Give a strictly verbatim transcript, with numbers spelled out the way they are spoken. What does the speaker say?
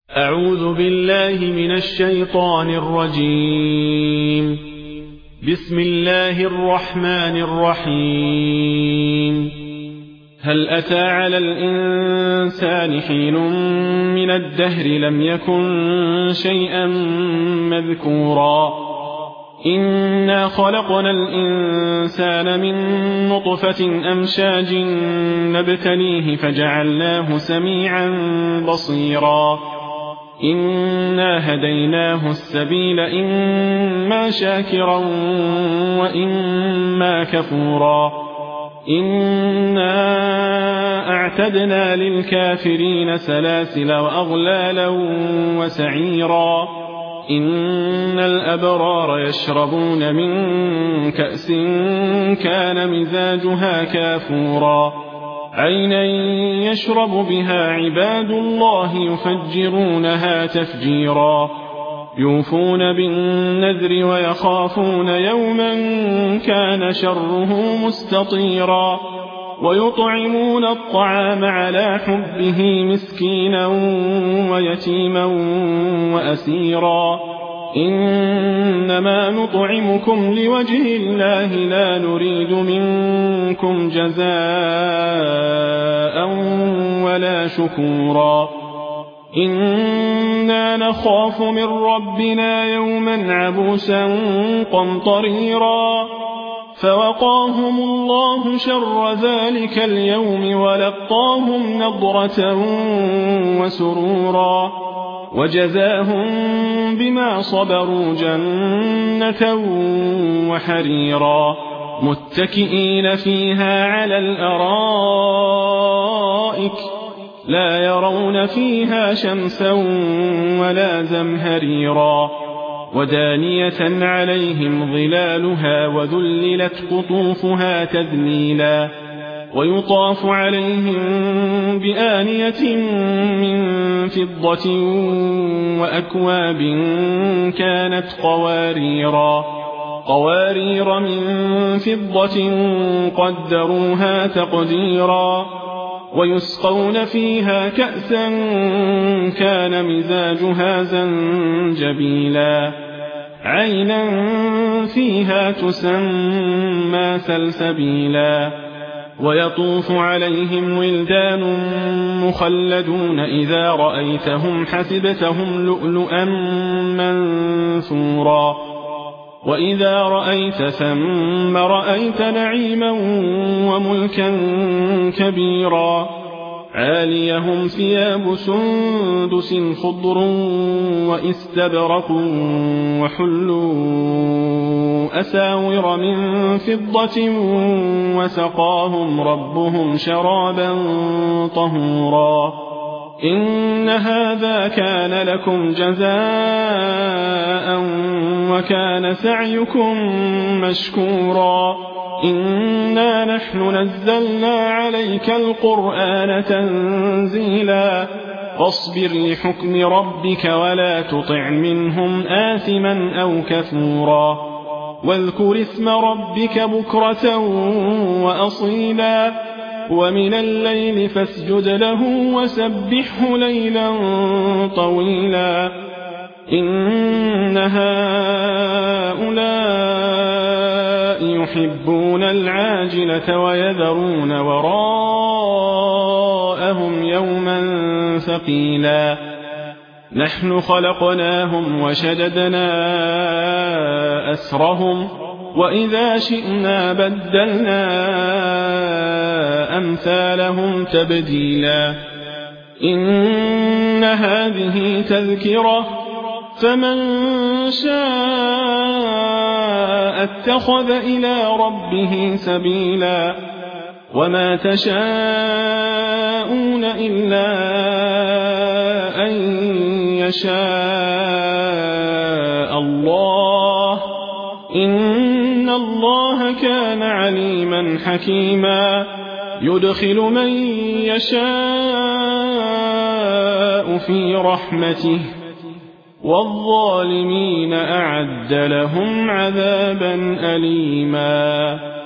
أعوذ بالله من الشيطان الرجيم. بسم الله الرحمن الرحيم. هل أتى على الإنسان حين من الدهر لم يكن شيئا مذكورا إنا خلقنا الإنسان من نطفة أمشاج نبتليه فجعلناه سميعا بصيرا إنا هديناه السبيل إما شاكرا وإما كفورا إنا أعتدنا للكافرين سلاسل وأغلالا وسعيرا إن الأبرار يشربون من كأس كان مزاجها كافورا عينا يشرب بها عباد الله يفجرونها تفجيرا يوفون بالنذر ويخافون يوما كان شره مستطيرا ويطعمون الطعام على حبه مسكينا ويتيما وأسيرا إنما نطعمكم لوجه الله لا نريد منكم جزاء ولا شكورا إنا نخاف من ربنا يوما عبوسا قمطريرا فوقاهم الله شر ذلك اليوم ولقاهم نضرة وسرورا وجزاهم بما صبروا جنة وحريرا متكئين فيها على الأرائك لا يرون فيها شمسا ولا زمهريرا ودانية عليهم ظلالها وذللت قطوفها تذليلا ويطاف عليهم بآنية من فضة وأكواب كانت قواريرا قوارير من فضة قدروها تقديرا ويسقون فيها كأسا كان مزاجها زنجبيلا عينا فيها تسمى سلسبيلا ويطوف عليهم ولدان مخلدون إذا رأيتهم حسبتهم لؤلؤا منثورا وإذا رأيت ثم رأيت نعيما وملكا كبيرا عاليهم ثياب سندس خضر وإستبرق وحلوا أساور من فضة وسقاهم ربهم شرابا طهورا إن هذا كان لكم جزاء وكان سعيكم مشكورا إنا نحن نزلنا عليك القرآن تنزيلا فاصبر لحكم ربك ولا تطع منهم آثما أو كفورا واذكر اسم ربك بكرة وأصيلا ومن الليل فاسجد له وسبحه ليلا طويلا إن هؤلاء يحبون العاجلة ويذرون وراءهم يوما ثقيلا نحن خلقناهم وشددنا أسرهم وإذا شئنا بدلنا أمثالهم تبديلا إن هذه تذكرة فمن شاء اتخذ إلى ربه سبيلا وما تشاءون إلا أن يشاء الله إن الله كان عليما حكيما يدخل من يشاء في رحمته والظالمين أعد لهم عذابا أليما.